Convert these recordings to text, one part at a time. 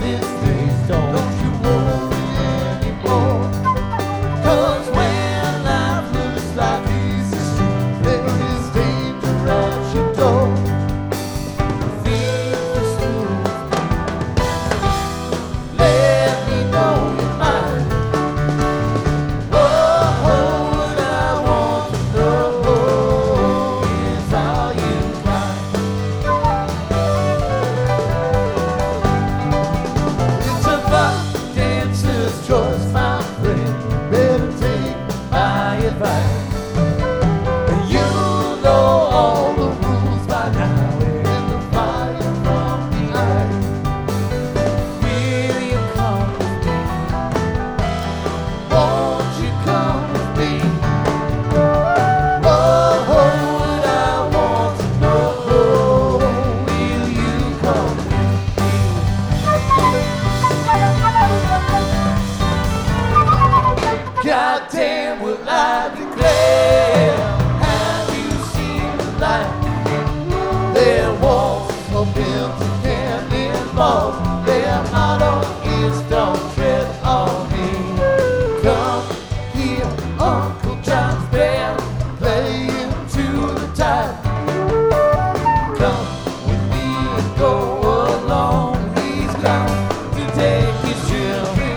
this face, don't you worry anymore. 'Cause when life looks like easy street, there is danger at your door. Feel the smooth. Let me know your mind. What I want to know is how you climb. It's a fun dancer's choice, my friend. Better take my advice. You know all the rules by now, and the fire from the eye. Will you come with me? Won't you come with me? What I want to know, will you come with me? Goddamn, will I declare? Have you seen the light? Their walls of empty cannonballs. Their motto is don't tread on me. Come here, Uncle John's band, play into the tide. Come with me and go along. He's come to take his children.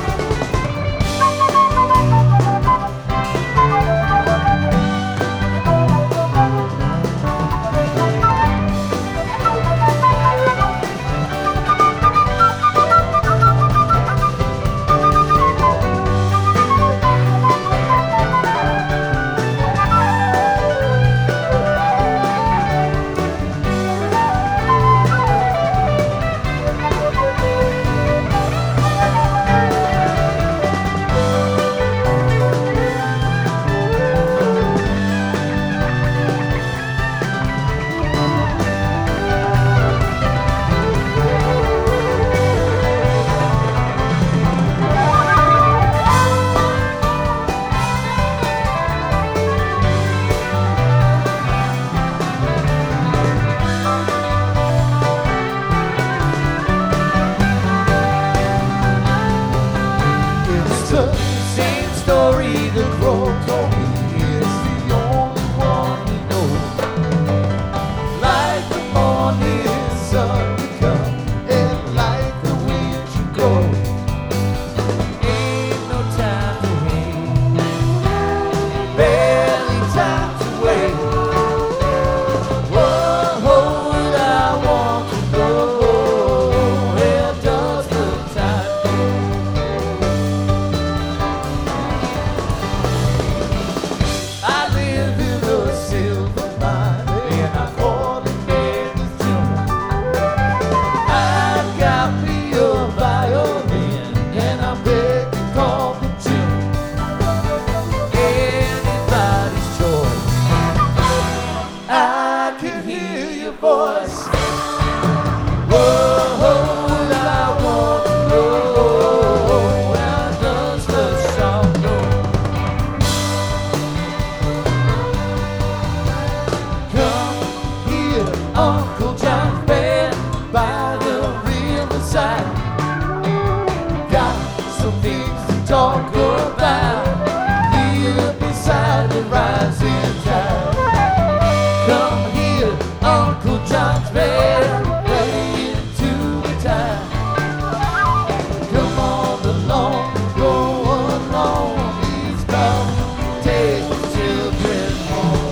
It's the same story the crow told me. It's the only one we know. Like the morning sun you come, and like the wind you go. Ain't no time to hate, barely time to wait. What I want to know, where does the time go? I live in a silver mine, and I call it Mary's June. I've got me a violin, and I'm begging call the tune. Anybody's choice. I can hear your voice. What I want to know, where does the song go? Come here, Uncle John's band, by the riverside. Got some things to talk about, here beside the rising tide. Come here, Uncle John's band, play into the tide. Come on along, go along, he's come, take the children home.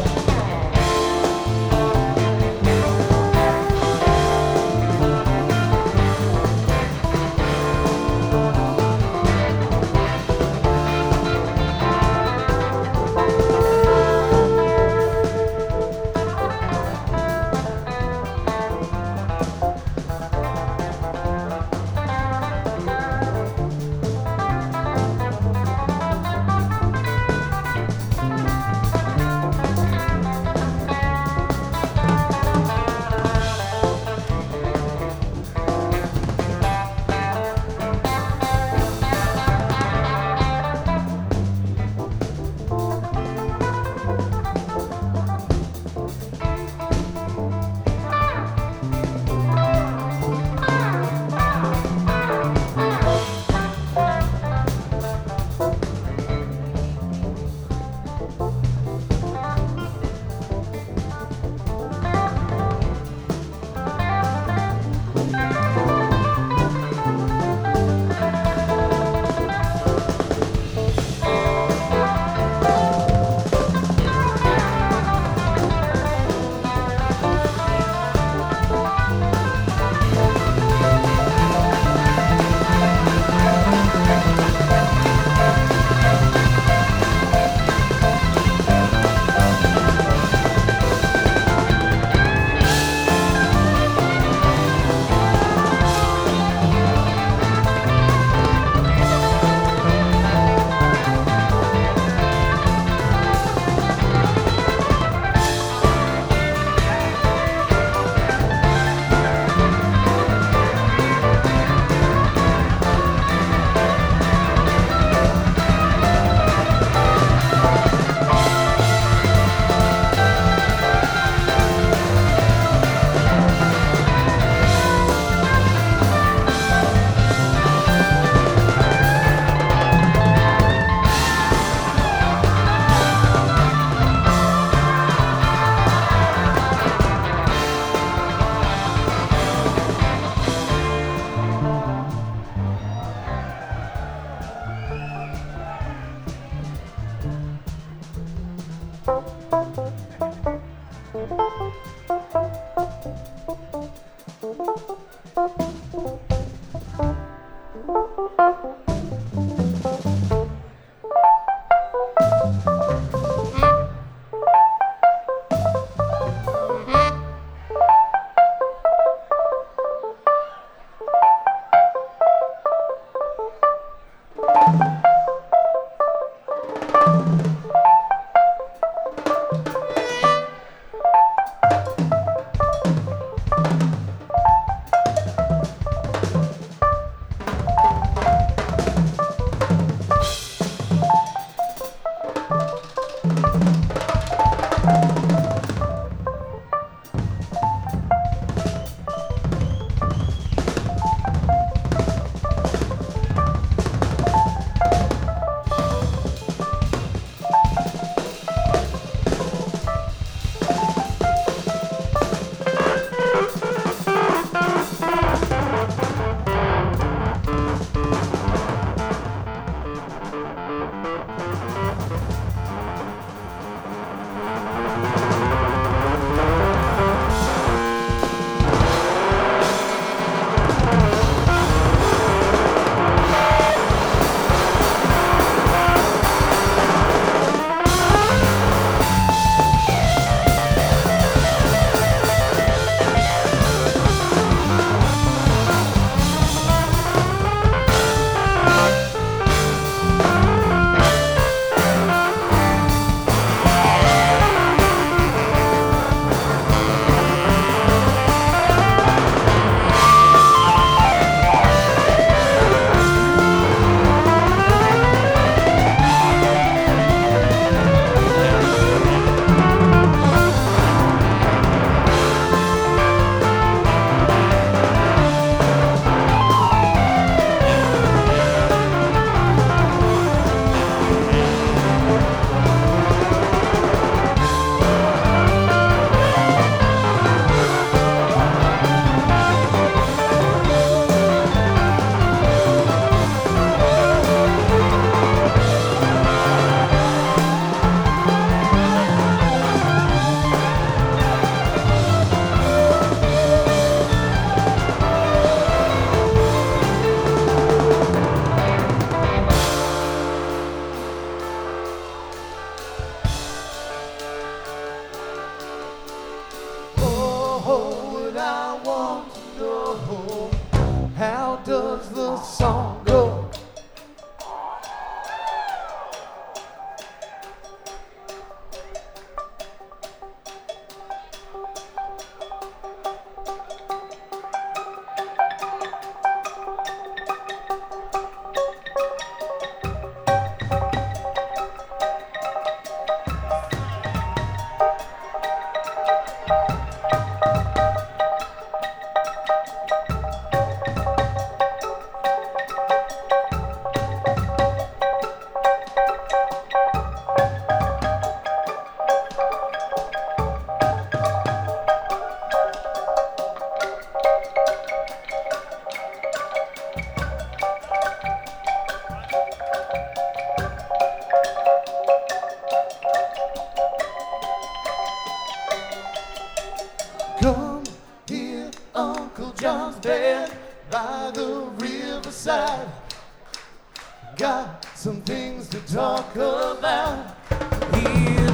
Come here, Uncle John's bed by the riverside. Got some things to talk about. Here